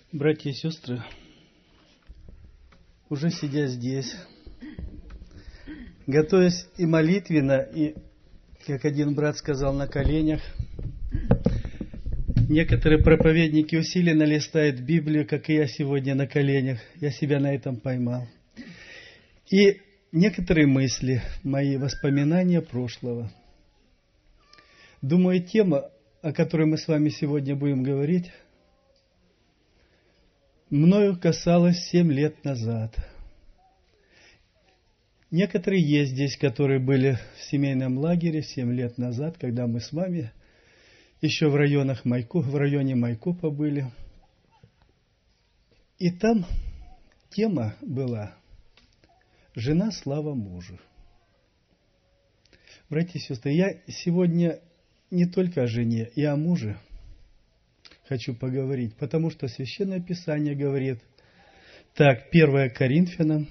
Братья и сестры, уже сидя здесь, готовясь и молитвенно, и, как один брат сказал, на коленях, некоторые проповедники усиленно листают Библию, как и я сегодня на коленях. Я себя на этом поймал. И некоторые мысли, мои воспоминания прошлого. Думаю, тема, о которой мы с вами сегодня будем говорить, мною касалась 7 лет назад. Некоторые есть здесь, которые были в семейном лагере 7 лет назад, когда мы с вами еще в районе Майкопа были. И там тема была «Жена слава мужу». Братья и сестры, я сегодня не только о жене, и о муже хочу поговорить, потому что Священное Писание говорит так, 1 Коринфянам,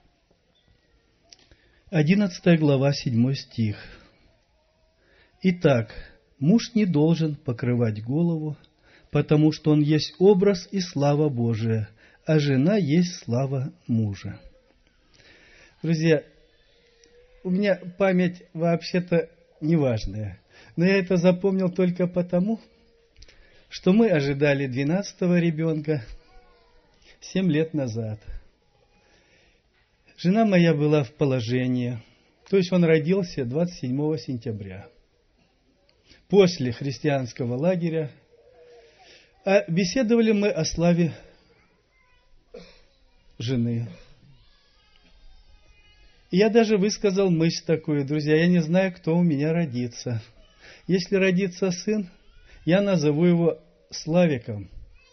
11 глава, 7 стих. «Итак, муж не должен покрывать голову, потому что он есть образ и слава Божия, а жена есть слава мужа». Друзья, у меня память вообще-то неважная, но я это запомнил только потому, что мы ожидали 12-го ребенка 7 лет назад. Жена моя была в положении, то есть он родился 27 сентября, после христианского лагеря. А беседовали мы о славе жены. И я даже высказал мысль такую, друзья, я не знаю, кто у меня родится. Если родится сын, я назову его Славиком.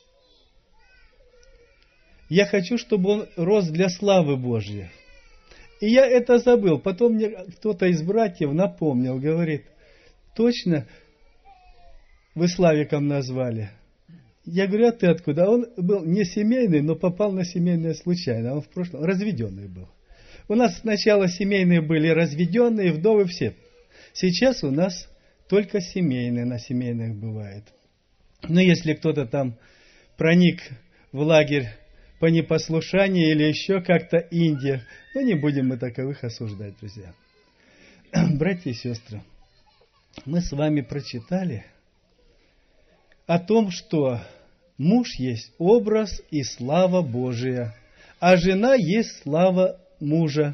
Я хочу, чтобы он рос для славы Божьей. И я это забыл. Потом мне кто-то из братьев напомнил, говорит, точно вы Славиком назвали? Я говорю, а ты откуда? Он был не семейный, но попал на семейное случайно. Он в прошлом разведенный был. У нас сначала семейные были разведенные, вдовы все. Сейчас у нас только семейные, на семейных бывает. Но если кто-то там проник в лагерь по непослушанию или еще как-то Индия, ну не будем мы таковых осуждать, друзья. Братья и сестры, мы с вами прочитали о том, что муж есть образ и слава Божия, а жена есть слава мужа.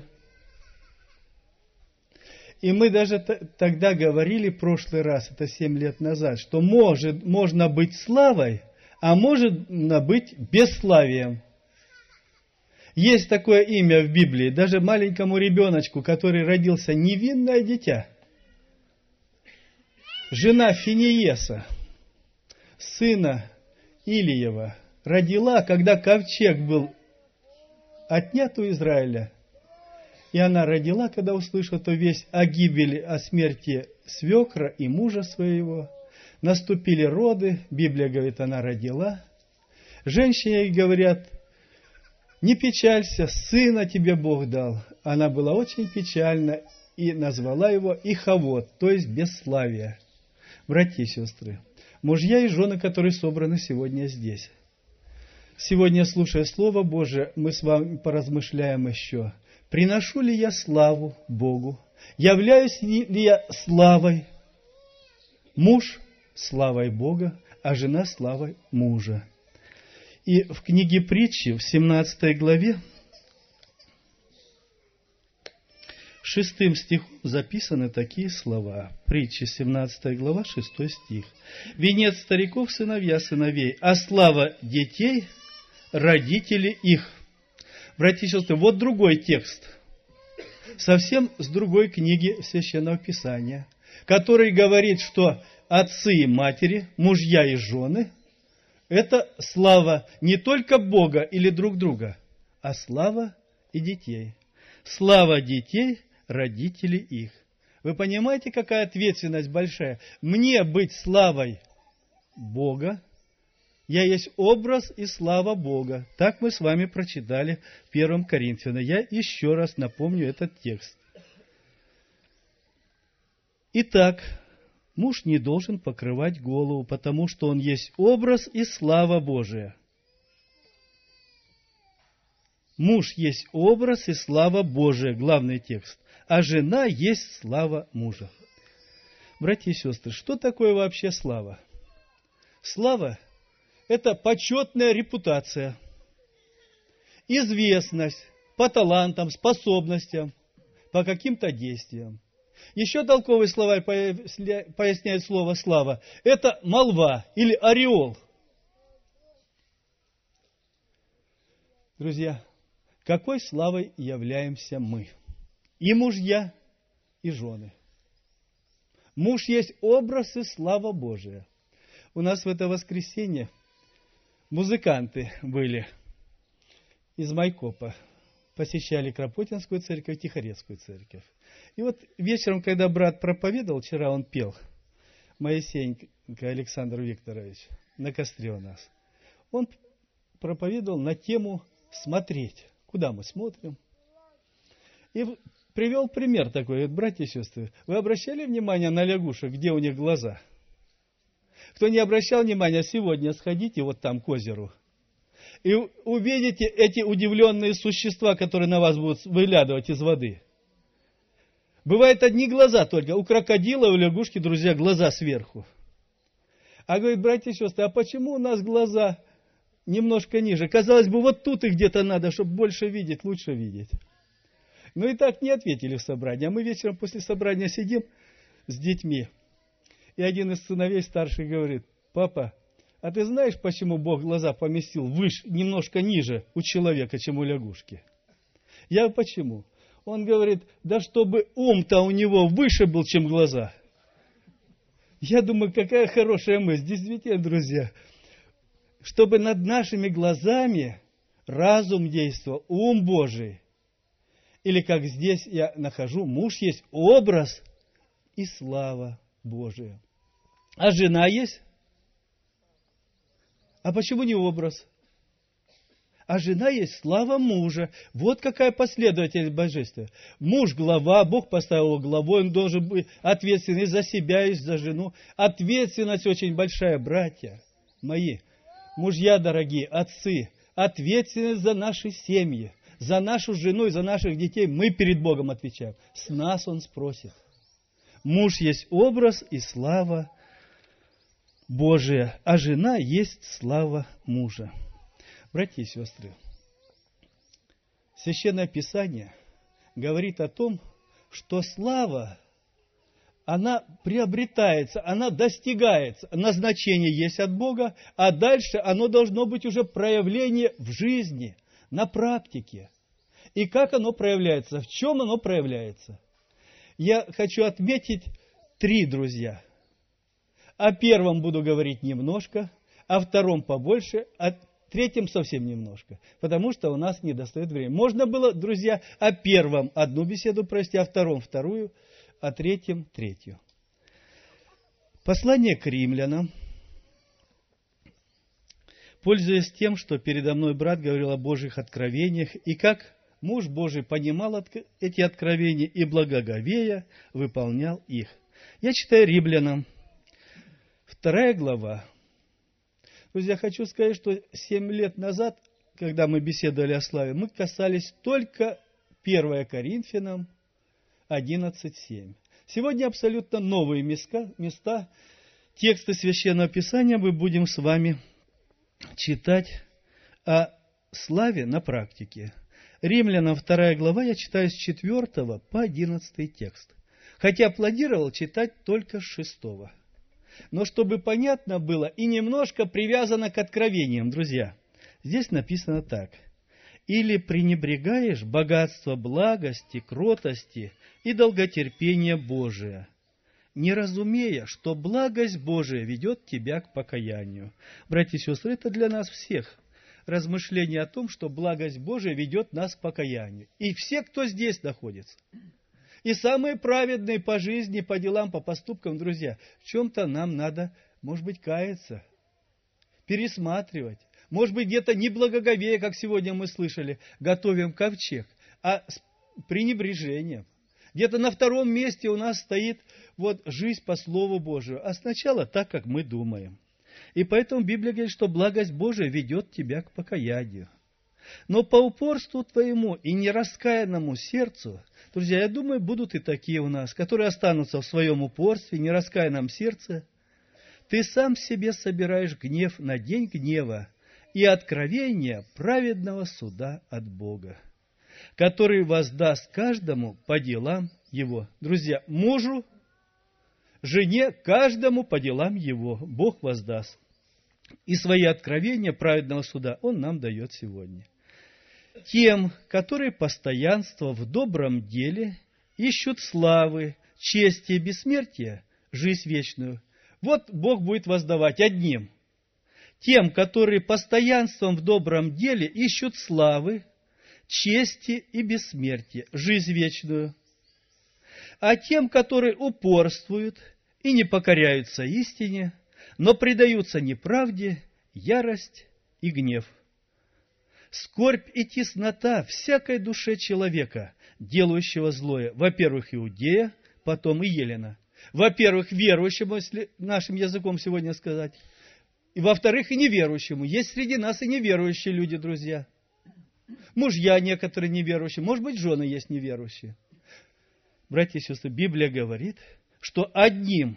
И мы даже тогда говорили, в прошлый раз, это 7 лет назад, что можно быть славой, а можно быть бесславием. Есть такое имя в Библии, даже маленькому ребеночку, который родился, невинное дитя. Жена Финиеса, сына Илиева, родила, когда ковчег был отнят у Израиля. И она родила, когда услышала эту весть о гибели, о смерти свекра и мужа своего. Наступили роды, Библия говорит, она родила. Женщине говорят, не печалься, сына тебе Бог дал. Она была очень печальна и назвала его Ихавод, то есть бесславие. Братья и сестры, мужья и жены, которые собраны сегодня здесь. Сегодня, слушая Слово Божие, мы с вами поразмышляем еще. Приношу ли я славу Богу? Являюсь ли я славой? Муж – славой Бога, а жена – славой мужа. И в книге Притчи, в 17 главе, 6 стихом записаны такие слова. Притчи, 17 глава, 6 стих. «Венец стариков – сыновья сыновей, а слава детей – родители их». Братья и сестры, вот другой текст, совсем с другой книги Священного Писания, который говорит, что отцы и матери, мужья и жены – это слава не только Бога или друг друга, а слава и детей. Слава детей – родители их. Вы понимаете, какая ответственность большая? Мне быть славой Бога, я есть образ и слава Бога. Так мы с вами прочитали в 1 Коринфянам. Я еще раз напомню этот текст. Итак, муж не должен покрывать голову, потому что он есть образ и слава Божия. Муж есть образ и слава Божия, главный текст, а жена есть слава мужа. Братья и сестры, что такое вообще слава? Слава – это почетная репутация, известность по талантам, способностям, по каким-то действиям. Еще толковый словарь поясняет слово «слава». Это молва или ореол. Друзья, какой славой являемся мы? И мужья, и жены. Муж есть образ и слава Божия. У нас в это воскресенье музыканты были из Майкопа. Посещали Кропотинскую церковь, Тихорецкую церковь. И вот вечером, когда брат проповедовал, вчера он пел, Моисеенко Александр Викторович, на костре у нас, он проповедовал на тему «смотреть». Куда мы смотрим? И привел пример такой. Говорит, братья и сестры, вы обращали внимание на лягушек, где у них глаза? Кто не обращал внимания, сегодня сходите вот там к озеру. И увидите эти удивленные существа, которые на вас будут выглядывать из воды. Бывают одни глаза только. У крокодила, у лягушки, друзья, глаза сверху. А говорит, братья и сестры, а почему у нас глаза немножко ниже? Казалось бы, вот тут их где-то надо, чтобы больше видеть, лучше видеть. Ну и так не ответили в собрании. А мы вечером после собрания сидим с детьми. И один из сыновей старший говорит, папа, а ты знаешь, почему Бог глаза поместил выше, немножко ниже у человека, чем у лягушки? Я почему? Он говорит, да чтобы ум-то у него выше был, чем глаза. Я думаю, какая хорошая мысль. Действительно, друзья, чтобы над нашими глазами разум действовал, ум Божий. Или как здесь я нахожу, муж есть образ и слава Божия. А жена есть? А почему не образ? А жена есть слава мужа. Вот какая последовательность божества. Муж глава, Бог поставил его главой, он должен быть ответственный за себя и за жену. Ответственность очень большая, братья мои, мужья дорогие, отцы. Ответственность за наши семьи, за нашу жену и за наших детей. Мы перед Богом отвечаем. С нас Он спросит. Муж есть образ и слава Божия, а жена есть слава мужа. Братья и сестры, Священное Писание говорит о том, что слава, она приобретается, она достигается. Назначение есть от Бога, а дальше оно должно быть уже проявление в жизни, на практике. И как оно проявляется, в чем оно проявляется? Я хочу отметить 3, друзья. О первом буду говорить немножко, о втором побольше, о третьем совсем немножко, потому что у нас недостает времени. Можно было, друзья, о первом одну беседу провести, о втором вторую, о третьем третью. Послание к римлянам. Пользуясь тем, что передо мной брат говорил о Божьих откровениях, и как муж Божий понимал эти откровения и благоговея выполнял их. Я читаю римлянам, 2 глава. Друзья, хочу сказать, что 7 лет назад, когда мы беседовали о славе, мы касались только 1 Коринфянам 11:7. Сегодня абсолютно новые места, тексты Священного Писания мы будем с вами читать о славе на практике. Римлянам 2 глава, я читаю с 4 по 11 текст. Хотя планировал читать только с 6. Но чтобы понятно было и немножко привязано к откровениям, друзья. Здесь написано так. «Или пренебрегаешь богатство благости, кротости и долготерпения Божия, не разумея, что благость Божия ведет тебя к покаянию». Братья и сестры, это для нас всех размышление о том, что благость Божия ведет нас к покаянию. И все, кто здесь находится. И самые праведные по жизни, по делам, по поступкам, друзья, в чем-то нам надо, может быть, каяться, пересматривать. Может быть, где-то не благоговея, как сегодня мы слышали, готовим ковчег, а с пренебрежением. Где-то на втором месте у нас стоит вот жизнь по Слову Божию, а сначала так, как мы думаем. И поэтому Библия говорит, что благость Божия ведет тебя к покаянию. Но по упорству твоему и нераскаянному сердцу, друзья, я думаю, будут и такие у нас, которые останутся в своем упорстве, нераскаянном сердце, ты сам себе собираешь гнев на день гнева и откровение праведного суда от Бога, который воздаст каждому по делам его. Друзья, мужу, жене, каждому по делам его Бог воздаст. И свои откровения праведного суда Он нам дает сегодня. Тем, которые постоянство в добром деле ищут славы, чести и бессмертия, жизнь вечную, вот Бог будет воздавать одним. Тем, которые постоянством в добром деле ищут славы, чести и бессмертия, жизнь вечную. А тем, которые упорствуют и не покоряются истине, но предаются неправде, ярость и гнев. Скорбь и теснота всякой душе человека, делающего злое, во-первых, Иудея, потом и Елена. Во-первых, верующему, если нашим языком сегодня сказать, и во-вторых, и неверующему. Есть среди нас и неверующие люди, друзья. Мужья некоторые неверующие, может быть, жены есть неверующие. Братья и сестры, Библия говорит, что одним,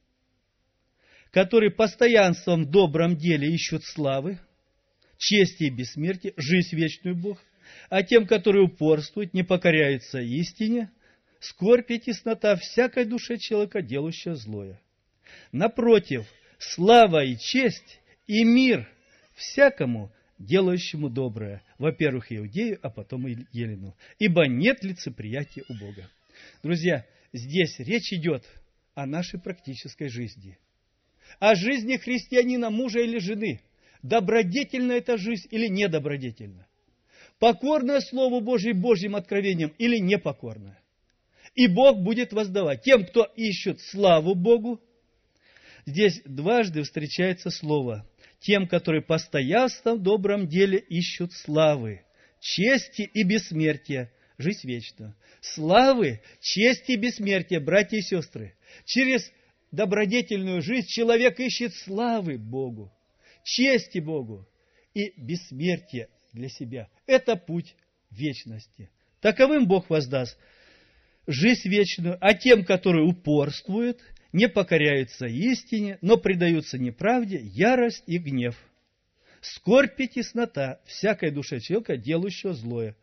которые постоянством в добром деле ищут славы, чести и бессмертия, жизнь вечную Бог, а тем, которые упорствуют, не покоряются истине, скорбь и теснота всякой душе человека, делающего злое. Напротив, слава и честь и мир всякому, делающему доброе, во-первых, Иудею, а потом и Елену, ибо нет лицеприятия у Бога. Друзья, здесь речь идет о нашей практической жизни, о жизни христианина, мужа или жены. Добродетельна эта жизнь или недобродетельна? Покорная Слову Божьему, Божьим откровениям или непокорная? И Бог будет воздавать тем, кто ищет славу Богу. Здесь дважды встречается слово. Тем, которые постоянством в добром деле ищут славы, чести и бессмертия, жизнь вечную. Славы, чести и бессмертия, братья и сестры. Через добродетельную жизнь человек ищет славы Богу, чести Богу и бессмертия для себя. Это путь вечности. Таковым Бог воздаст жизнь вечную, а тем, которые упорствуют, не покоряются истине, но предаются неправде, ярость и гнев. Скорбь и теснота всякой душе человека, делающего злое.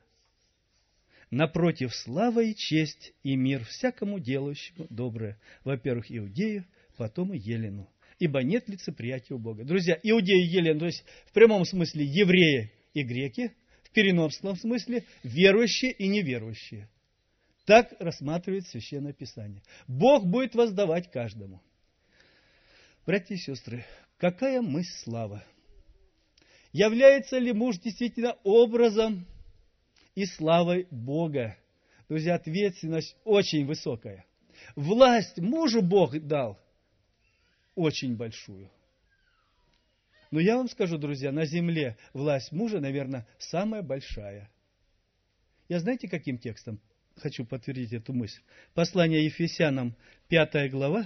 Напротив, слава и честь и мир всякому делающему доброе. Во-первых, Иудею, потом и Елену. Ибо нет лицеприятия у Бога. Друзья, Иудеи и Елена, то есть в прямом смысле евреи и греки, в переносном смысле верующие и неверующие. Так рассматривает Священное Писание. Бог будет воздавать каждому. Братья и сестры, какая мысль слава? Является ли муж действительно образом и славой Бога? Друзья, ответственность очень высокая. Власть мужу Бог дал очень большую. Но я вам скажу, друзья, на земле власть мужа, наверное, самая большая. Я знаете, каким текстом хочу подтвердить эту мысль? Послание Ефесянам, 5 глава,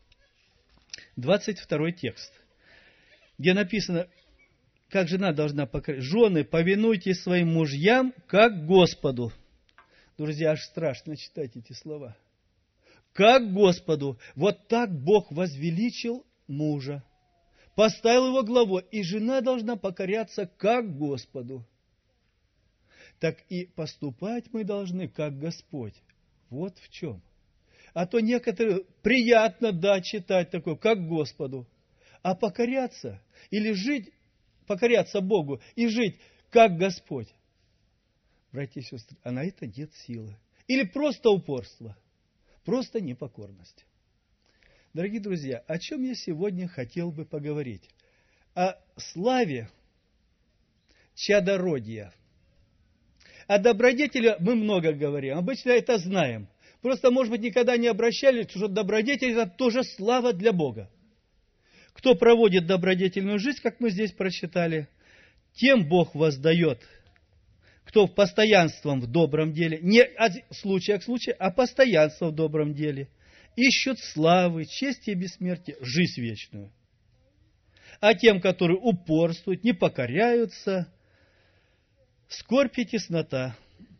22 текст, где написано, как жена должна покорять. Жены, повинуйтесь своим мужьям, как Господу. Друзья, аж страшно читать эти слова. Как Господу. Вот так Бог возвеличил мужа, поставил его главой, и жена должна покоряться, как Господу. Так и поступать мы должны, как Господь. Вот в чем. А то некоторые приятно, да, читать такое, как Господу. А покоряться или жить, покоряться Богу и жить, как Господь. Братья и сестры, а на это нет силы. Или просто упорство, просто непокорность. Дорогие друзья, о чем я сегодня хотел бы поговорить? О славе чадородия. О добродетели мы много говорим, обычно это знаем. Просто, может быть, никогда не обращались, что добродетель – это тоже слава для Бога. Кто проводит добродетельную жизнь, как мы здесь прочитали, тем Бог воздает. Кто постоянством в добром деле, не от случая к случаю, а постоянство в добром деле, ищут славы, чести и бессмертия, жизнь вечную. А тем, которые упорствуют, не покоряются, скорбь и теснота,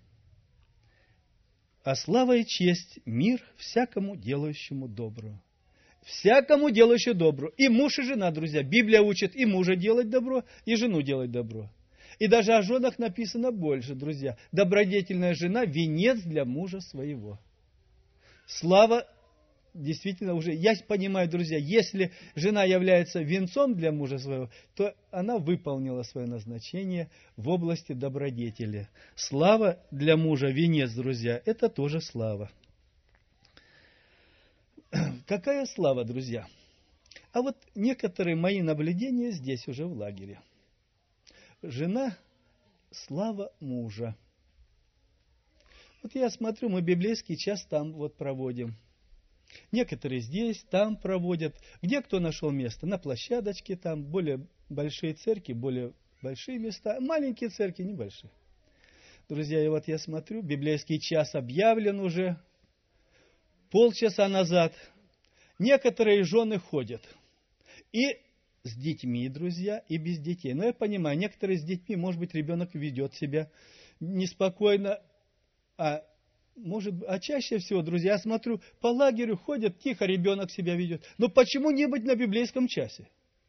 а слава и честь, мир всякому делающему добро. Всякому делающему добро. И муж, и жена, друзья. Библия учит и мужа делать добро, и жену делать добро. И даже о женах написано больше, друзья. Добродетельная жена – венец для мужа своего. Слава, действительно, уже, я понимаю, друзья, если жена является венцом для мужа своего, то она выполнила свое назначение в области добродетели. Слава для мужа, венец, друзья, это тоже слава. Какая слава, друзья? А вот некоторые мои наблюдения здесь уже в лагере. Жена – слава мужа. Вот я смотрю, мы библейский час там вот проводим. Некоторые здесь, там проводят. Где кто нашел место? На площадочке там, более большие церкви, более большие места. Маленькие церкви, небольшие. Друзья, и вот я смотрю, библейский час объявлен уже полчаса назад. Некоторые жены ходят. И с детьми, друзья, и без детей. Но я понимаю, некоторые с детьми, может быть, ребенок ведет себя неспокойно, а чаще всего, друзья, я смотрю, по лагерю ходят, тихо ребенок себя ведет. Но почему не быть на библейском часе?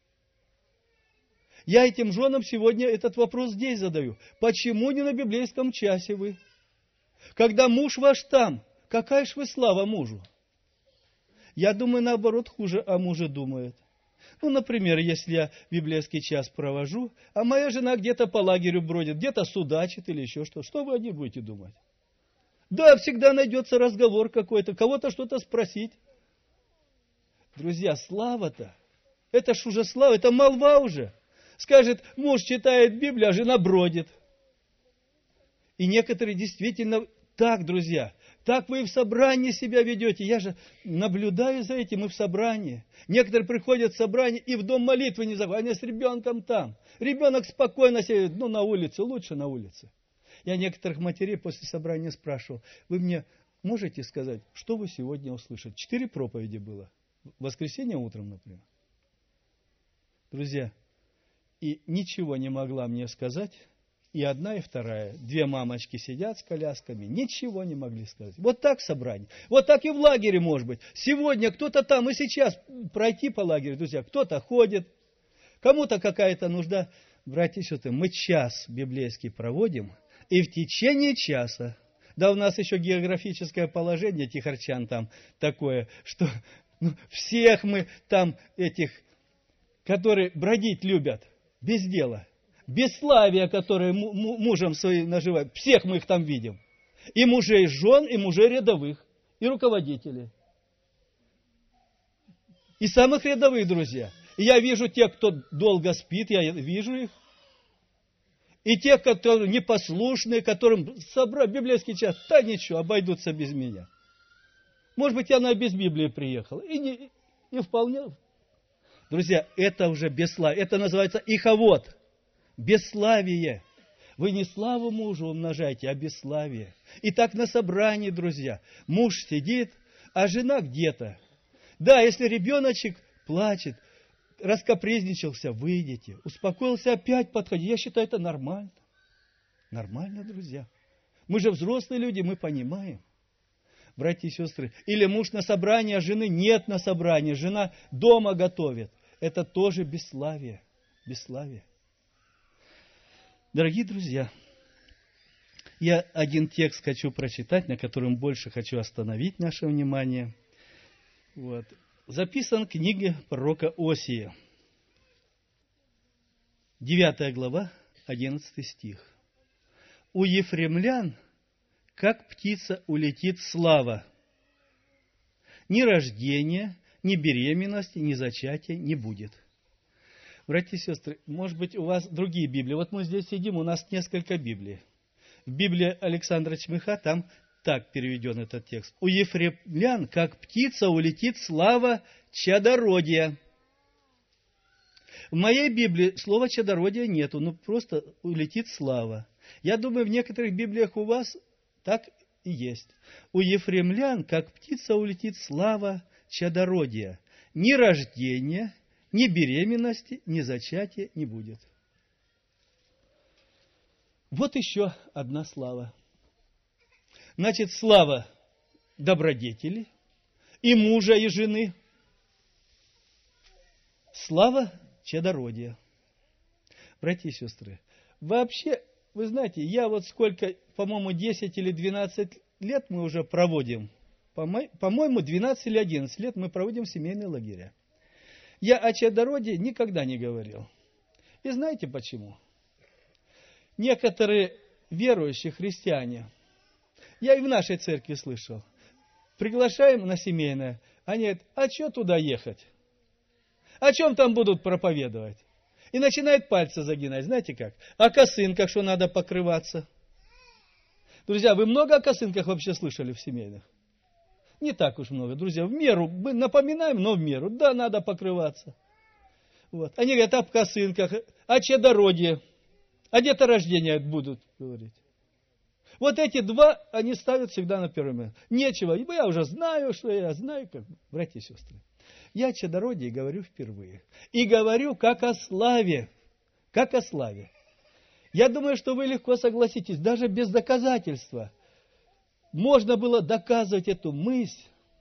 Я этим женам сегодня этот вопрос здесь задаю. Почему не на библейском часе вы? Когда муж ваш там, какая ж вы слава мужу? Я думаю, наоборот, хуже о муже думает. Ну, например, если я библейский час провожу, а моя жена где-то по лагерю бродит, где-то судачит или еще что, что вы о ней будете думать? Да, всегда найдется разговор какой-то, кого-то что-то спросить. Друзья, слава-то, это ж уже слава, это молва уже. Скажет, муж читает Библию, а жена бродит. И некоторые действительно так, друзья, так вы и в собрании себя ведете. Я же наблюдаю за этим и в собрании. Некоторые приходят в собрание и в дом молитвы не заходят, они с ребенком там. Ребенок спокойно сидит, на улице, лучше на улице. Я некоторых матерей после собрания спрашивал, вы мне можете сказать, что вы сегодня услышали? 4 проповеди было. В воскресенье утром, например. Друзья, и ничего не могла мне сказать. И одна, и вторая. 2 мамочки сидят с колясками, ничего не могли сказать. Вот так собрание. Вот так и в лагере может быть. Сегодня кто-то там и сейчас пройти по лагерю, друзья, кто-то ходит, кому-то какая-то нужда. Братья и сестры, мы час библейский проводим, и в течение часа, да у нас еще географическое положение, тихорчан там такое, что всех мы там этих, которые бродить любят, без дела. Бесславие, которое мужем своим наживают, всех мы их там видим. И мужей жен, и мужей рядовых, и руководителей. И самых рядовых, друзья. И я вижу тех, кто долго спит, я вижу их. И тех, которые непослушные, которым собрать библейский час, да ничего, обойдутся без меня. Может быть, я без Библии приехал. И вполне. Друзья, это уже бесславие. Это называется иховод. Бесславие. Вы не славу мужу умножаете, а бесславие. И так на собрании, друзья, муж сидит, а жена где-то. Да, если ребеночек плачет, раскапризничался, выйдете. Успокоился, опять подходить. Я считаю, это нормально. Нормально, друзья. Мы же взрослые люди, мы понимаем. Братья и сестры. Или муж на собрании, а жены нет на собрании. Жена дома готовит. Это тоже бесславие. Бесславие. Дорогие друзья, я один текст хочу прочитать, на котором больше хочу остановить наше внимание. Вот. Записан в книге пророка Осии. 9 глава, 11 стих. У ефремлян, как птица, улетит слава. Ни рождения, ни беременности, ни зачатия не будет. Братья и сестры, может быть, у вас другие Библии. Вот мы здесь сидим, у нас несколько Библий. В Библии Александра Чмыха там так переведен этот текст. У ефремлян, как птица, улетит слава чадородия. В моей Библии слова чадородия нету, просто улетит слава. Я думаю, в некоторых Библиях у вас так и есть. У ефремлян, как птица, улетит слава чадородия. Ни рождения, ни беременности, ни зачатия не будет. Вот еще одна слава. Значит, слава добродетели и мужа, и жены. Слава чадородия. Братья и сестры, вообще, вы знаете, я вот сколько, по-моему, 10 или 12 лет мы уже проводим, по-моему, 12 или 11 лет мы проводим семейные лагеря. Я о чадородии никогда не говорил. И знаете почему? Некоторые верующие христиане, я и в нашей церкви слышал, приглашаем на семейное, они говорят, а что туда ехать? О чем там будут проповедовать? И начинает пальцы загинать, знаете как? О косынках, что надо покрываться. Друзья, вы много о косынках вообще слышали в семейных? Не так уж много, друзья, в меру, мы напоминаем, но в меру, да, надо покрываться. Вот. Они говорят о косынках, о чадородии, о деторождении будут говорить. Вот эти два они ставят всегда на первое место. Нечего, я уже знаю, что я знаю, как братья и сестры. Я о чадородии говорю впервые. И говорю как о славе. Как о славе. Я думаю, что вы легко согласитесь, даже без доказательства. Можно было доказывать эту мысль,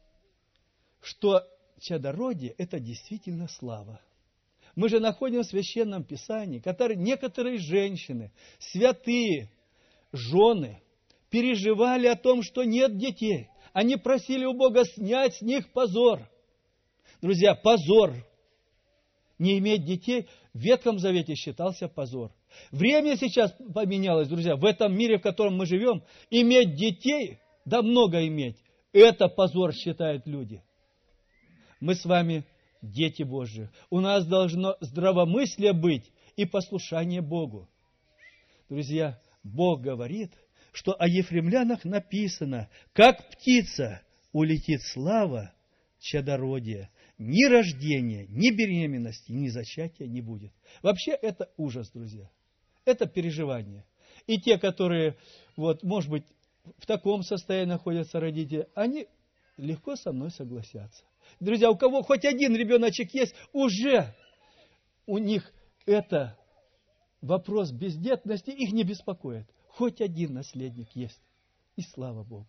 что чадородие – это действительно слава. Мы же находим в Священном Писании, некоторые женщины, святые, жены, переживали о том, что нет детей. Они просили у Бога снять с них позор. Друзья, позор. Не иметь детей в Ветхом Завете считался позор. Время сейчас поменялось, друзья. В этом мире, в котором мы живем, иметь детей, да много иметь, это позор считают люди. Мы с вами дети Божьи. У нас должно здравомыслие быть и послушание Богу. Друзья, Бог говорит, что о ефремлянах написано, как птица улетит слава чадородия. Ни рождения, ни беременности, ни зачатия не будет. Вообще это ужас, друзья. Это переживание. И те, которые, вот, может быть, в таком состоянии находятся родители, они легко со мной согласятся. Друзья, у кого хоть один ребеночек есть, уже у них это вопрос бездетности их не беспокоит. Хоть один наследник есть. И слава Богу.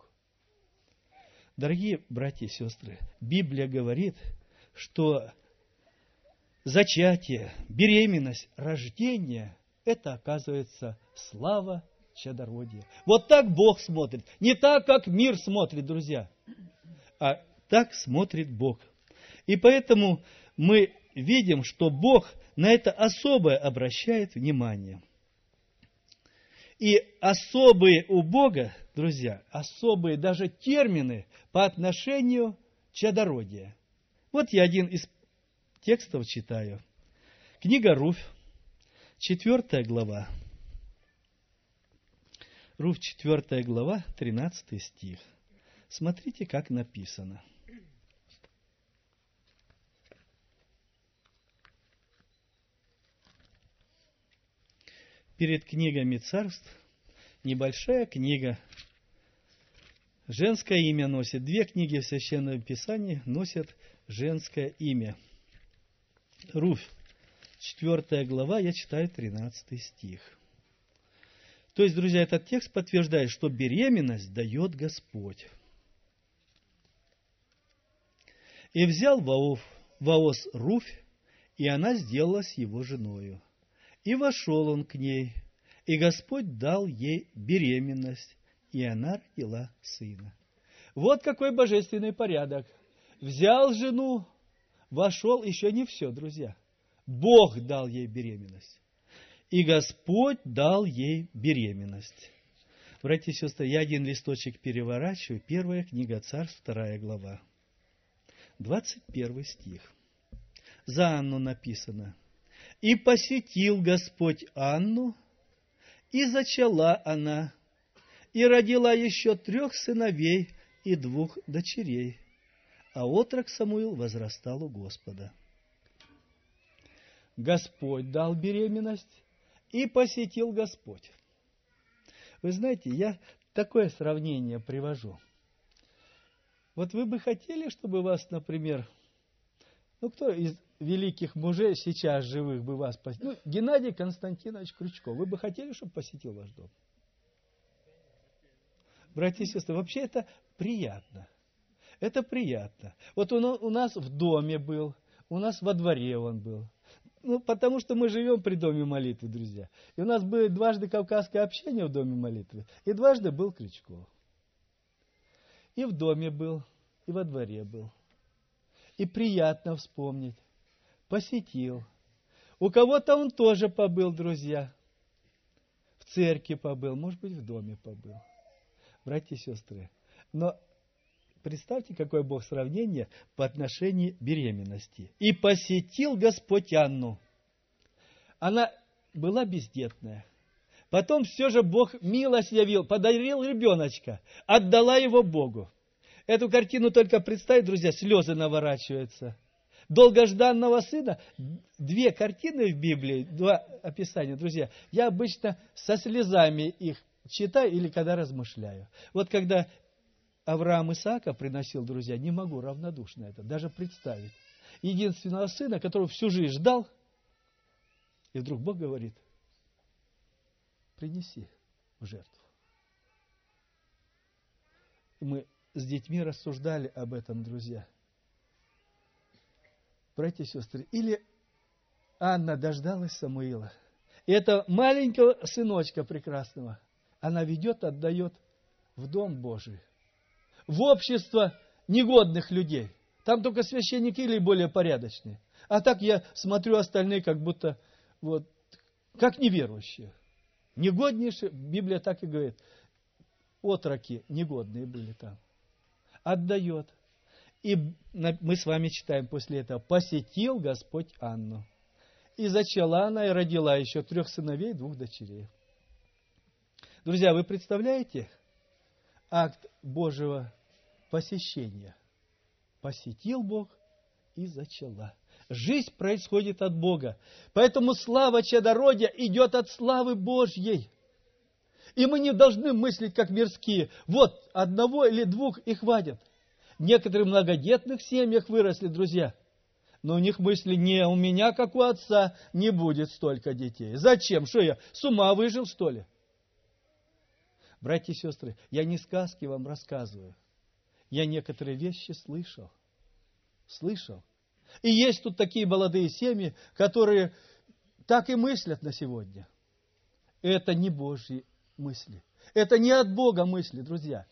Дорогие братья и сестры, Библия говорит, что зачатие, беременность, рождение – это, оказывается, слава чадородия. Вот так Бог смотрит. Не так, как мир смотрит, друзья, а так смотрит Бог. И поэтому мы видим, что Бог на это особое обращает внимание. И особые у Бога, друзья, особые даже термины по отношению к чадородию. Вот я один из текстов читаю. Книга Руфь, 4 глава. Руфь, 4 глава, 13 стих. Смотрите, как написано. Перед книгами царств небольшая книга. Женское имя носит. Две книги в Священном Писании носят женское имя. Руфь, 4 глава, я читаю 13 стих. То есть, друзья, этот текст подтверждает, что беременность дает Господь. И взял Ваос Руфь, и она сделалась его женою. И вошел он к ней, и Господь дал ей беременность, и она родила сына. Вот какой божественный порядок. Взял жену, вошел, еще не все, друзья. Бог дал ей беременность. И Господь дал ей беременность. Братья и сестры, я один листочек переворачиваю. 1 книга Царств, 2 глава. 21 стих. За Анну написано. И посетил Господь Анну, и зачала она, и родила еще 3 сыновей и 2 дочерей. А отрок Самуил возрастал у Господа. Господь дал беременность, и посетил Господь. Вы знаете, я такое сравнение привожу. Вот вы бы хотели, чтобы вас, например, кто из великих мужей сейчас живых бы вас посетил? Ну, Геннадий Константинович Крючков. Вы бы хотели, чтобы посетил ваш дом? Братья и сестры, вообще это приятно. Это приятно. Вот он у нас в доме был, у нас во дворе он был. Ну, потому что мы живем при доме молитвы, друзья. И у нас было дважды кавказское общение в доме молитвы, и дважды был Крючков. И в доме был, и во дворе был. И приятно вспомнить. Посетил. У кого-то он тоже побыл, друзья. В церкви побыл, может быть, в доме побыл. Братья и сестры. Но представьте, какое Бог сравнение по отношению беременности. И посетил Господь Анну. Она была бездетная. Потом все же Бог милость явил, подарил ребеночка, отдала его Богу. Эту картину только представить, друзья, слезы наворачиваются. Долгожданного сына, 2 картины в Библии, 2 описания, друзья. Я обычно со слезами их читаю или когда размышляю. Вот когда Авраам Исаака приносил, друзья, не могу равнодушно это даже представить. Единственного сына, которого всю жизнь ждал, и вдруг Бог говорит: принеси в жертву. Мы с детьми рассуждали об этом, друзья. Братья и сестры, или Анна дождалась Самуила, и этого маленького сыночка прекрасного она ведет, отдает в Дом Божий, в общество негодных людей. Там только священники или более порядочные. А так я смотрю, остальные как будто, вот, как неверующие. Негоднейшие, Библия так и говорит, отроки негодные были там. Отдает. И мы с вами читаем после этого: посетил Господь Анну. И зачала она, и родила еще 3 сыновей, 2 дочерей. Друзья, вы представляете акт Божьего посещения? Посетил Бог и зачала. Жизнь происходит от Бога. Поэтому слава чадородия идет от славы Божьей. И мы не должны мыслить, как мирские. Вот, 1 или 2 и хватит. Некоторые в многодетных семьях выросли, друзья. Но у них мысли: не, у меня, как у отца, не будет столько детей. Зачем? Что я, с ума выжил, что ли? Братья и сестры, я не сказки вам рассказываю. Я некоторые вещи слышал. Слышал. И есть тут такие молодые семьи, которые так и мыслят на сегодня. Это не Божьи мысли. Это не от Бога мысли, друзья.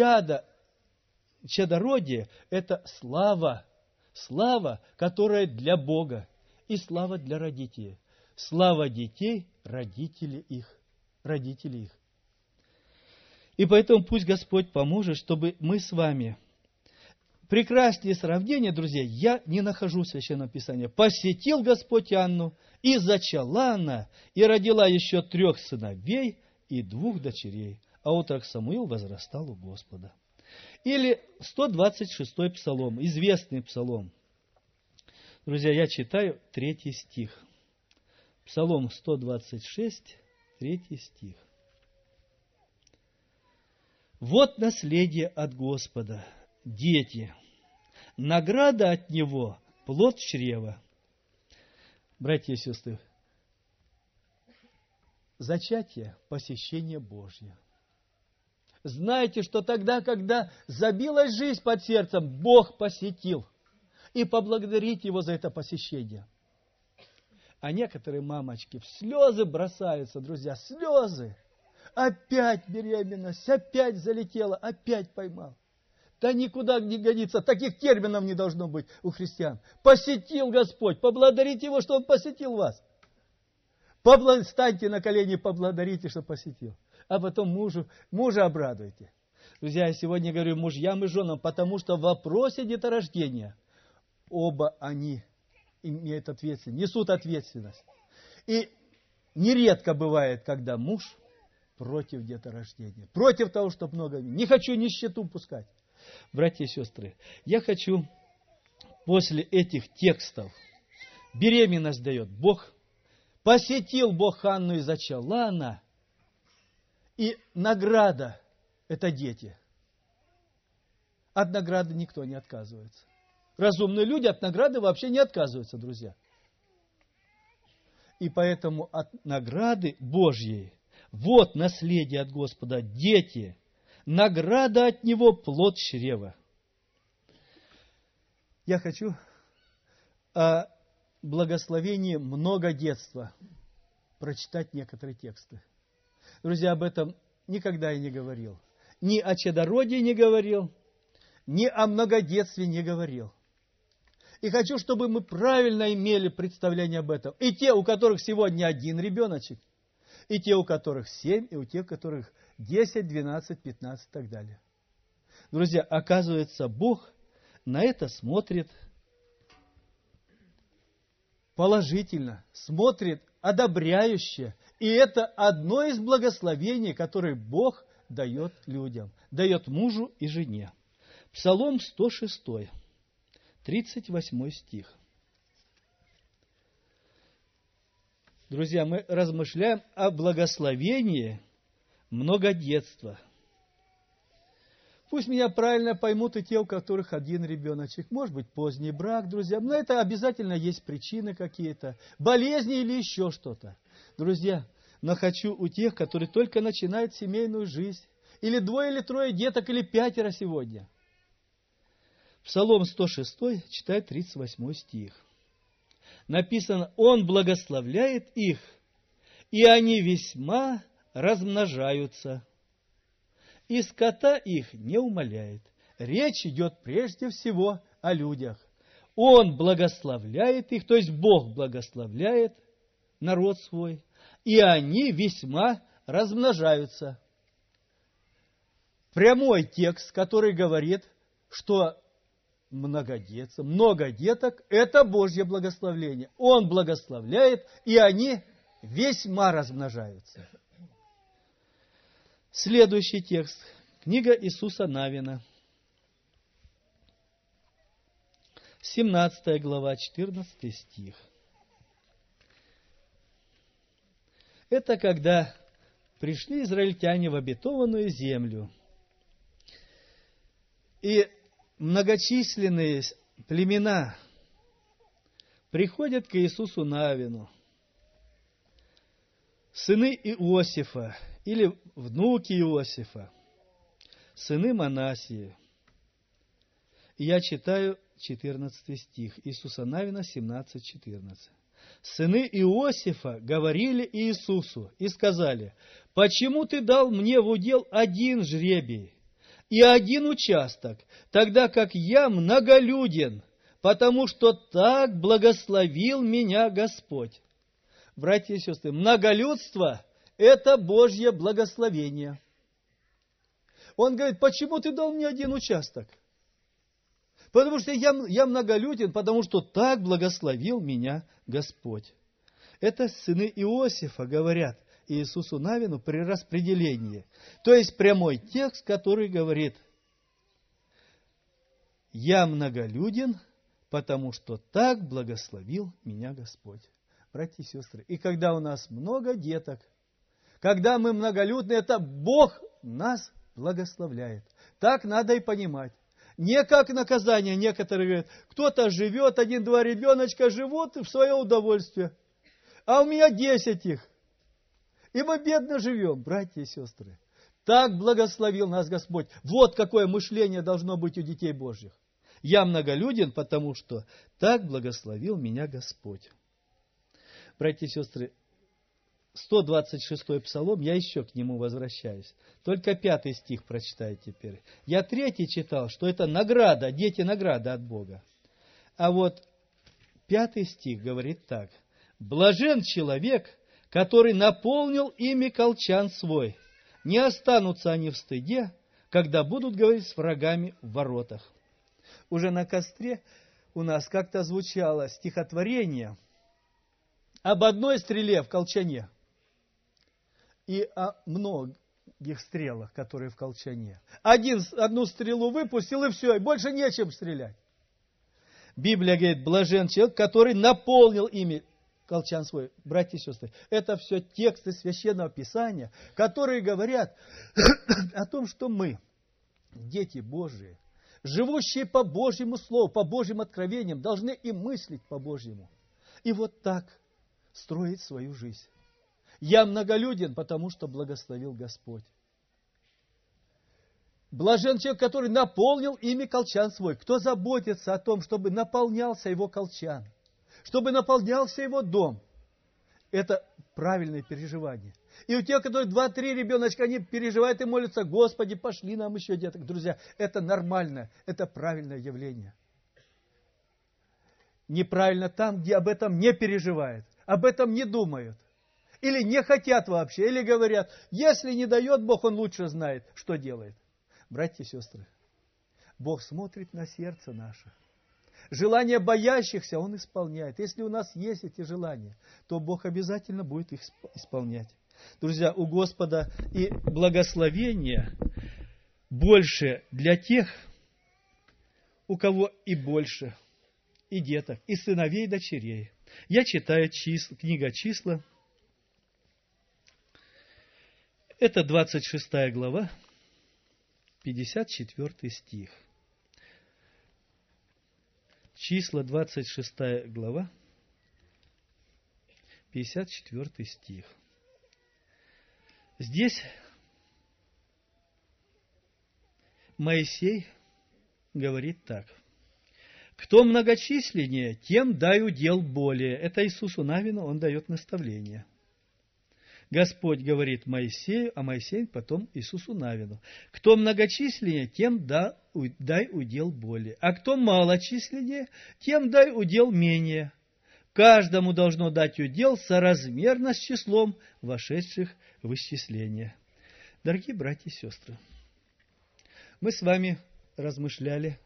Чадородие – это слава. Слава, которая для Бога. И слава для родителей. Слава детей – родители их. Родители их. И поэтому пусть Господь поможет, чтобы мы с вами... Прекраснее сравнение, друзья, я не нахожу в Священном Писании. Посетил Господь Анну, и зачала она, и родила еще 3 сыновей и 2 дочерей. А отрок Самуил возрастал у Господа. Или 126-й псалом, известный псалом. Друзья, я читаю 3 стих. Псалом 126, 3 стих. «Вот наследие от Господа, дети, награда от Него, плод чрева». Братья и сестры, зачатие – посещение Божье. Знайте, что тогда, когда забилась жизнь под сердцем, Бог посетил. И поблагодарите Его за это посещение. А некоторые мамочки в слезы бросаются, друзья, слезы. Опять беременность, опять залетела, опять поймал. Да никуда не годится, таких терминов не должно быть у христиан. Посетил Господь, поблагодарите Его, что Он посетил вас. Встаньте на колени, поблагодарите, что посетил. А потом мужа обрадуйте. Друзья, я сегодня говорю мужьям и женам, потому что в вопросе деторождения оба они имеют ответственность, несут ответственность. И нередко бывает, когда муж против деторождения, против того, чтобы много... Не хочу нищету пускать. Братья и сестры, я хочу после этих текстов, беременность дает Бог, посетил Бог Анну и зачала она, и награда – это дети. От награды никто не отказывается. Разумные люди от награды вообще не отказываются, друзья. И поэтому от награды Божьей, вот наследие от Господа, дети, награда от Него плод чрева. Я хочу о благословении многодетства прочитать некоторые тексты. Друзья, об этом никогда я не говорил. Ни о чадородии не говорил, ни о многодетстве не говорил. И хочу, чтобы мы правильно имели представление об этом. И те, у которых сегодня один ребеночек, и те, у которых 7, и у тех, у которых 10, 12, 15 и так далее. Друзья, оказывается, Бог на это смотрит положительно, смотрит одобряюще. И это одно из благословений, которые Бог дает людям, дает мужу и жене. Псалом 106, 38 стих. Друзья, мы размышляем о благословении многодетства. Пусть меня правильно поймут и те, у которых один ребеночек. Может быть, поздний брак, друзья. Но это обязательно есть причины какие-то. Болезни или еще что-то. Друзья, но хочу у тех, которые только начинают семейную жизнь. Или 2 или 3 деток, или 5 сегодня. Псалом 106, читай 38 стих. Написано, Он благословляет их, и они весьма размножаются. И скота их не умаляет. Речь идет прежде всего о людях. Он благословляет их, то есть Бог благословляет народ свой, и они весьма размножаются. Прямой текст, который говорит, что много деток – это Божье благословление. Он благословляет, и они весьма размножаются. Следующий текст. Книга Иисуса Навина. 17 глава, 14 стих. Это когда пришли израильтяне в обетованную землю. И многочисленные племена приходят к Иисусу Навину. Сыны Иосифа или внуки Иосифа, сыны Манасии. И я читаю 14 стих, Иисуса Навина 17:14. Сыны Иосифа говорили Иисусу и сказали: «Почему ты дал мне в удел один жребий и один участок, тогда как я многолюден, потому что так благословил меня Господь». Братья и сестры, многолюдство – это Божье благословение. Он говорит: почему ты дал мне один участок? Потому что я многолюден, потому что так благословил меня Господь. Это сыны Иосифа говорят Иисусу Навину при распределении. То есть прямой текст, который говорит: я многолюден, потому что так благословил меня Господь. Братья и сестры, и когда у нас много деток, когда мы многолюдны, это Бог нас благословляет. Так надо и понимать. Не как наказание. Некоторые говорят, кто-то живет, 1-2 ребеночка живут в свое удовольствие. А у меня 10 их. И мы бедно живем, братья и сестры. Так благословил нас Господь. Вот какое мышление должно быть у детей Божьих. Я многолюден, потому что так благословил меня Господь. Братья и сестры, 126-й псалом, я еще к нему возвращаюсь. Только 5 стих прочитаю теперь. Я 3 читал, что это награда, дети награда от Бога. А вот 5 стих говорит так. «Блажен человек, который наполнил ими колчан свой. Не останутся они в стыде, когда будут говорить с врагами в воротах». Уже на костре у нас как-то звучало стихотворение об одной стреле в колчане и о многих стрелах, которые в колчане. Одну стрелу выпустил, и все, и больше нечем стрелять. Библия говорит: блажен человек, который наполнил ими колчан свой. Братья и сестры, это все тексты Священного Писания, которые говорят о том, что мы, дети Божии, живущие по Божьему Слову, по Божьим откровениям, должны и мыслить по Божьему. И вот так строить свою жизнь. Я многолюден, потому что благословил Господь. Блажен человек, который наполнил ими колчан свой. Кто заботится о том, чтобы наполнялся его колчан, чтобы наполнялся его дом. Это правильное переживание. И у тех, которые 2-3 ребеночка, они переживают и молятся: Господи, пошли нам еще деток. Друзья, это нормально, это правильное явление. Неправильно там, где об этом не переживают, об этом не думают. Или не хотят вообще, или говорят: если не дает Бог, Он лучше знает, что делает. Братья и сестры, Бог смотрит на сердце наше. Желания боящихся Он исполняет. Если у нас есть эти желания, то Бог обязательно будет их исполнять. Друзья, у Господа и благословения больше для тех, у кого и больше, и деток, и сыновей, и дочерей. Я читаю книга «Числа». Это 26 глава, 54 стих. Числа, 26 глава, 54 стих. Здесь Моисей говорит так: «Кто многочисленнее, тем дай удел более». Это Иисусу Навину он дает наставление. Господь говорит Моисею, а Моисей потом Иисусу Навину: «Кто многочисленнее, тем дай удел более, а кто малочисленнее, тем дай удел менее. Каждому должно дать удел соразмерно с числом вошедших в исчисление». Дорогие братья и сестры, мы с вами размышляли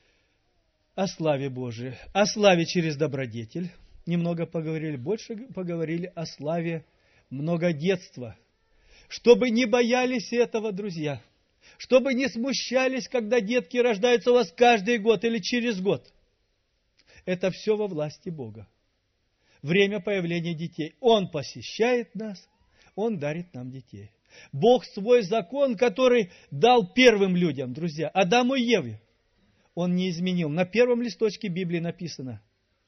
о славе Божией, о славе через добродетель. Немного поговорили, больше поговорили о славе многодетства. Чтобы не боялись этого, друзья. Чтобы не смущались, когда детки рождаются у вас каждый год или через год. Это все во власти Бога. Время появления детей. Он посещает нас, Он дарит нам детей. Бог свой закон, который дал первым людям, друзья, Адаму и Еве, Он не изменил. На первом листочке Библии написано: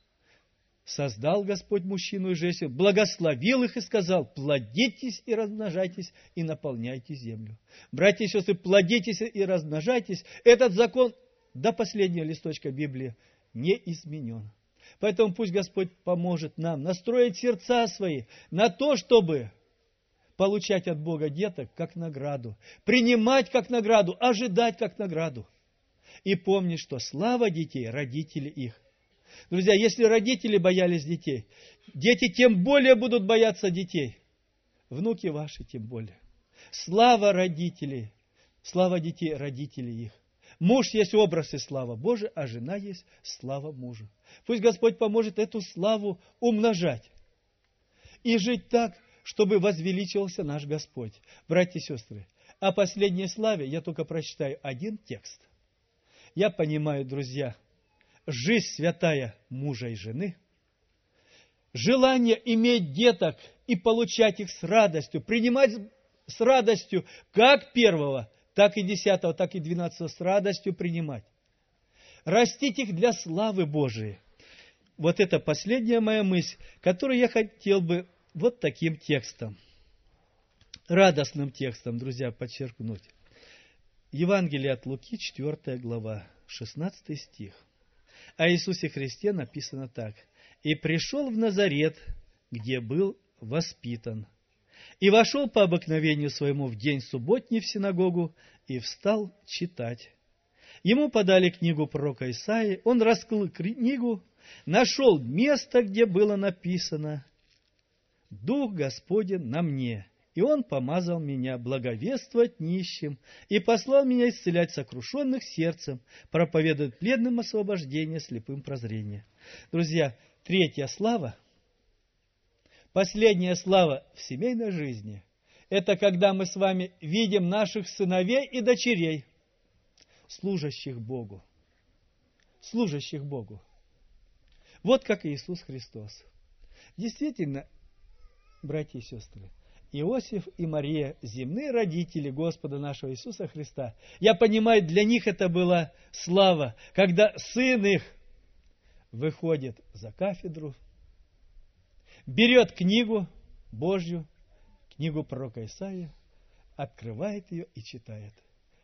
«Создал Господь мужчину и женщину, благословил их и сказал: плодитесь и размножайтесь, и наполняйте землю». Братья и сестры, плодитесь и размножайтесь. Этот закон до последнего листочка Библии не изменен. Поэтому пусть Господь поможет нам настроить сердца свои на то, чтобы получать от Бога деток как награду, принимать как награду, ожидать как награду. И помнить, что слава детей – родители их. Друзья, если родители боялись детей, дети тем более будут бояться детей. Внуки ваши тем более. Слава родителей, слава детей – родители их. Муж есть образ и слава Божия, а жена есть слава мужа. Пусть Господь поможет эту славу умножать и жить так, чтобы возвеличивался наш Господь. Братья и сестры, о последней славе я только прочитаю один текст. Я понимаю, друзья, жизнь святая мужа и жены, желание иметь деток и получать их с радостью, принимать с радостью как первого, так и 10, так и 12 с радостью принимать. Растить их для славы Божией. Вот это последняя моя мысль, которую я хотел бы вот таким текстом, радостным текстом, друзья, подчеркнуть. Евангелие от Луки, 4 глава, 16 стих. О Иисусе Христе написано так: «И пришел в Назарет, где был воспитан, и вошел по обыкновению своему в день субботний в синагогу, и встал читать. Ему подали книгу пророка Исаии, он раскрыл книгу, нашел место, где было написано: Дух Господень на мне, и Он помазал меня благовествовать нищим, и послал меня исцелять сокрушенных сердцем, проповедовать бледным освобождение, слепым прозрение». Друзья, третья слава, последняя слава в семейной жизни – это когда мы с вами видим наших сыновей и дочерей, служащих Богу. Служащих Богу. Вот как Иисус Христос. Действительно, братья и сестры, Иосиф и Мария, земные родители Господа нашего Иисуса Христа. Я понимаю, для них это была слава, когда сын их выходит за кафедру, берет книгу Божью, книгу пророка Исаии, открывает ее и читает.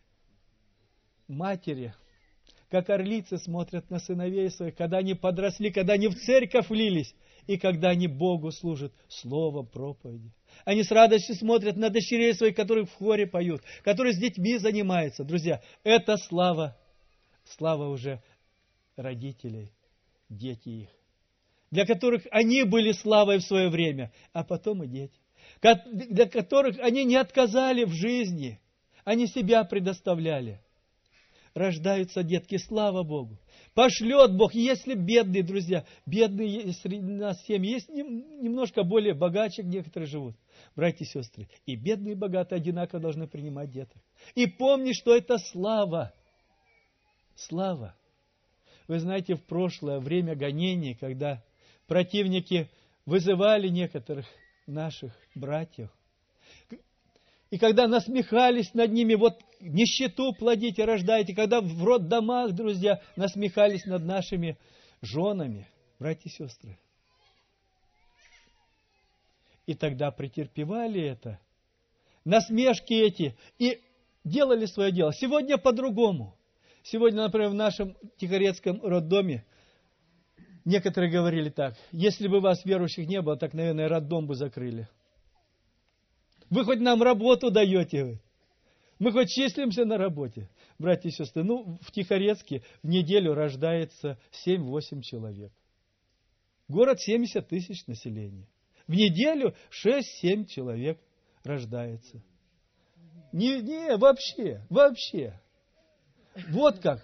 Матери, как орлицы, смотрят на сыновей своих, когда они подросли, когда они в церковь влились, и когда они Богу служат словом проповеди. Они с радостью смотрят на дочерей своих, которые в хоре поют, которые с детьми занимаются. Друзья, это слава уже родителей, дети их, для которых они были славой в свое время, а потом и дети, для которых они не отказали в жизни, они себя предоставляли. Рождаются детки, слава Богу. Пошлет Бог, если бедные, друзья, бедные среди нас семьи, есть немножко более богаче, некоторые живут. Братья и сестры, и бедные, и богатые одинаково должны принимать деток. И помни, что это слава. Слава. Вы знаете, в прошлое время гонений, когда противники вызывали некоторых наших братьев, и когда насмехались над ними, вот нищету плодите, рождаете, когда в роддомах, друзья, насмехались над нашими женами, братья и сестры. И тогда претерпевали это, насмешки эти, и делали свое дело. Сегодня по-другому. Сегодня, например, в нашем Тихорецком роддоме некоторые говорили так: если бы вас, верующих, не было, так, наверное, роддом бы закрыли. Вы хоть нам работу даете, мы хоть числимся на работе. Братья и сестры, в Тихорецке в неделю рождается 7-8 человек. Город 70 тысяч населения. В неделю 6-7 человек рождается. Вообще. Вот как.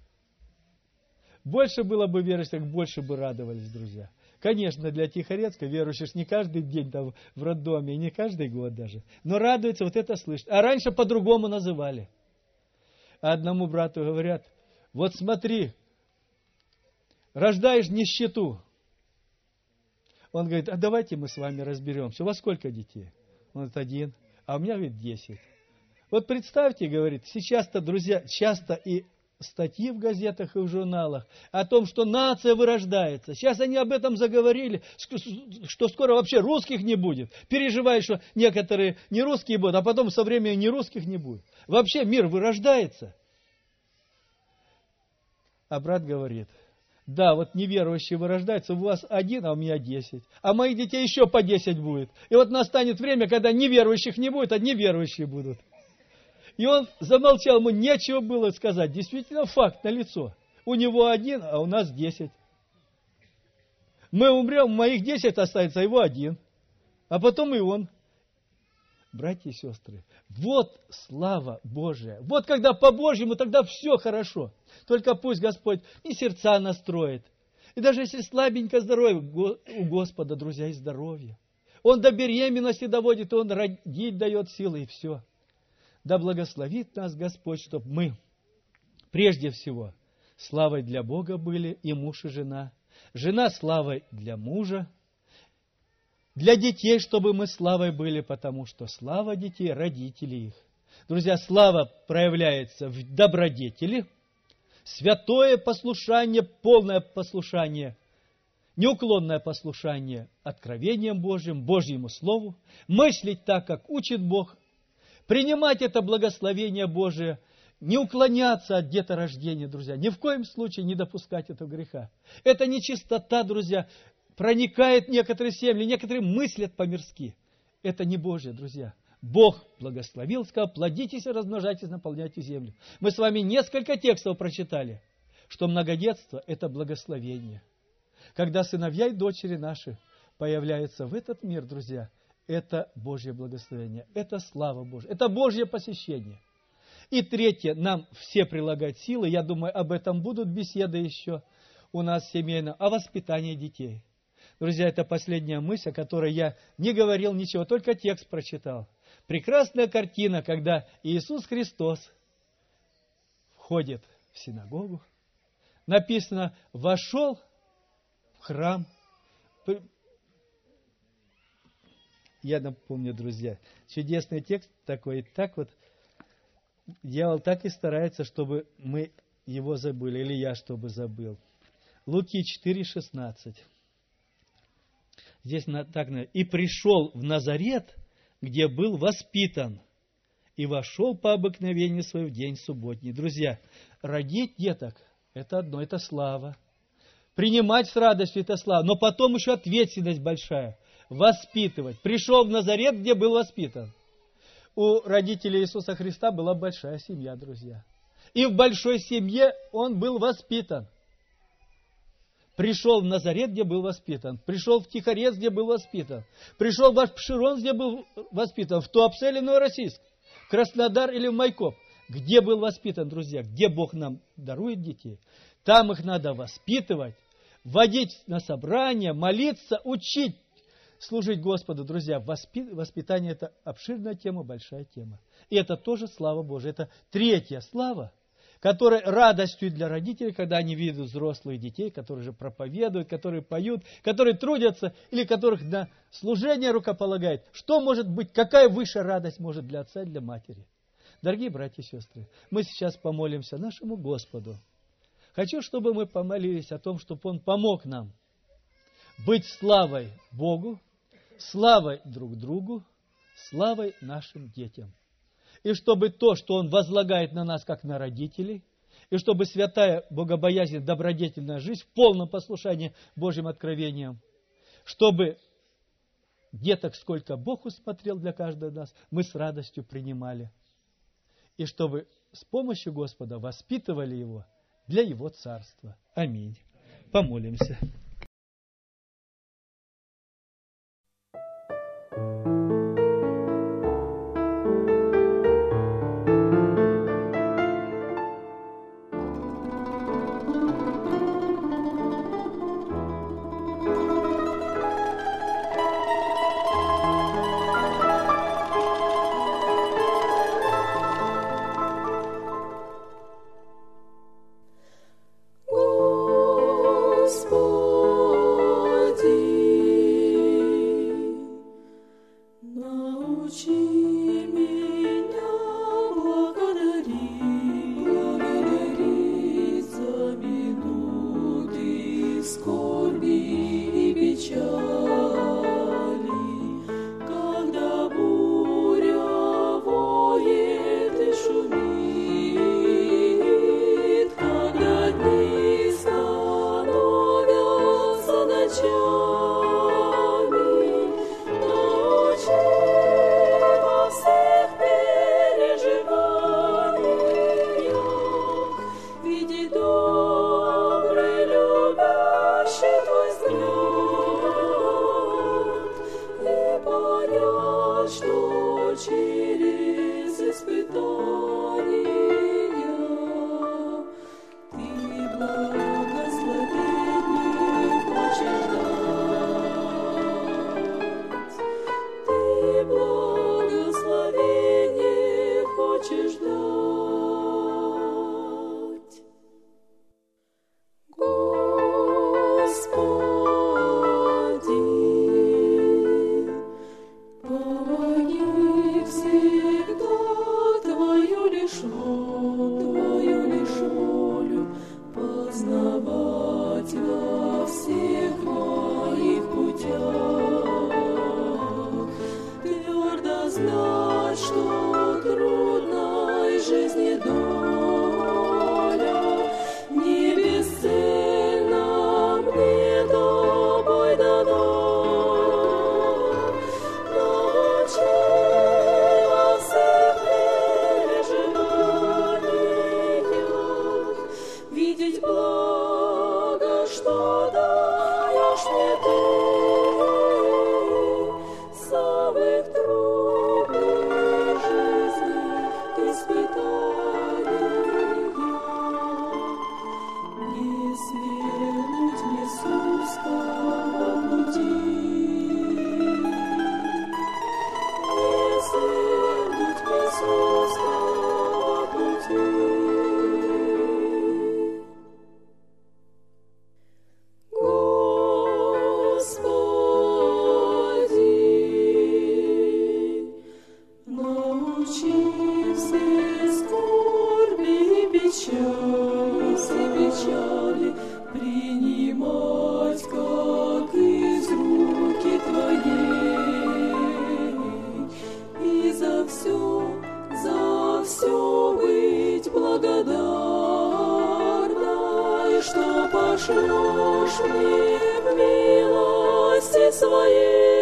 Больше было бы верующих, больше бы радовались, друзья. Конечно, для Тихорецка верующих не каждый день там в роддоме, и не каждый год даже. Но радуется, вот это слышит. А раньше по-другому называли. А одному брату говорят: вот смотри, рождаешь нищету. Он говорит: а давайте мы с вами разберемся. У вас сколько детей? Он говорит: 1. А у меня, говорит, 10. Вот представьте, говорит, сейчас-то, друзья, часто и статьи в газетах и в журналах о том, что нация вырождается. Сейчас они об этом заговорили, что скоро вообще русских не будет. Переживают, что некоторые не русские будут, а потом со временем не русских не будет. Вообще мир вырождается. А брат говорит: да, вот неверующие вырождаются, у вас 1, а у меня 10. А моих детей еще по 10 будет. И вот настанет время, когда неверующих не будет, а неверующие будут. И он замолчал, ему нечего было сказать. Действительно, факт налицо. У него 1, а у нас 10. Мы умрем, моих 10 останется, а его 1. А потом и он. Братья и сестры, вот слава Божия. Вот когда по-божьему, тогда все хорошо. Только пусть Господь и сердца настроит. И даже если слабенько здоровье, у Господа, друзья, и здоровье. Он до беременности доводит, Он родить дает силы, и все. Да благословит нас Господь, чтобы мы, прежде всего, славой для Бога были и муж, и жена. Жена славой для мужа. Для детей, чтобы мы славой были, потому что слава детей – родители их. Друзья, слава проявляется в добродетели, святое послушание, полное послушание, неуклонное послушание откровениям Божьим, Божьему Слову, мыслить так, как учит Бог, принимать это благословение Божие, не уклоняться от деторождения, друзья, ни в коем случае не допускать этого греха. Это нечистота, друзья, проникает в некоторые семьи, некоторые мыслят по-мирски. Это не Божье, друзья. Бог благословил, сказал: плодитесь и размножайтесь, наполняйте землю. Мы с вами несколько текстов прочитали, что многодетство – это благословение. Когда сыновья и дочери наши появляются в этот мир, друзья, это Божье благословение, это слава Божья, это Божье посещение. И третье, нам все прилагать силы, я думаю, об этом будут беседы еще у нас семейно, о воспитании детей. Друзья, это последняя мысль, о которой я не говорил ничего, только текст прочитал. Прекрасная картина, когда Иисус Христос входит в синагогу. Написано: вошел в храм. я напомню, друзья, чудесный текст такой, так вот, дьявол так и старается, чтобы мы его забыли, или я чтобы забыл. Луки 4,16. Здесь так, и пришел в Назарет, где был воспитан, и вошел по обыкновению своему в день субботний. Друзья, родить деток – это одно, это слава. Принимать с радостью – это слава. Но потом еще ответственность большая. Воспитывать. Пришел в Назарет, где был воспитан. У родителей Иисуса Христа была большая семья, друзья. И в большой семье он был воспитан. Пришел в Назарет, где был воспитан. Пришел в Тихорец, где был воспитан. Пришел в Апшерон, где был воспитан. В Туапсе или Новороссийск. Краснодар или в Майкоп. Где был воспитан, друзья? Где Бог нам дарует детей? Там их надо воспитывать, водить на собрания, молиться, учить, служить Господу. Друзья, воспитание – это обширная тема, большая тема. И это тоже слава Божия. Это третья слава, которая радостью для родителей, когда они видят взрослых детей, которые же проповедуют, которые поют, которые трудятся, или которых на служение рукополагают. Что может быть, какая высшая радость может для отца и для матери? Дорогие братья и сестры, мы сейчас помолимся нашему Господу. Хочу, чтобы мы помолились о том, чтобы Он помог нам быть славой Богу, славой друг другу, славой нашим детям. И чтобы то, что Он возлагает на нас, как на родителей, и чтобы святая, богобоязненная, добродетельная жизнь в полном послушании Божьим откровениям, чтобы деток, сколько Бог усмотрел для каждого из нас, мы с радостью принимали. И чтобы с помощью Господа воспитывали его для Его Царства. Аминь. Помолимся. Научи все скорби и печали принимать, как из руки Твоей, и за все быть благодарной, что пошлешь мне в милости Своей.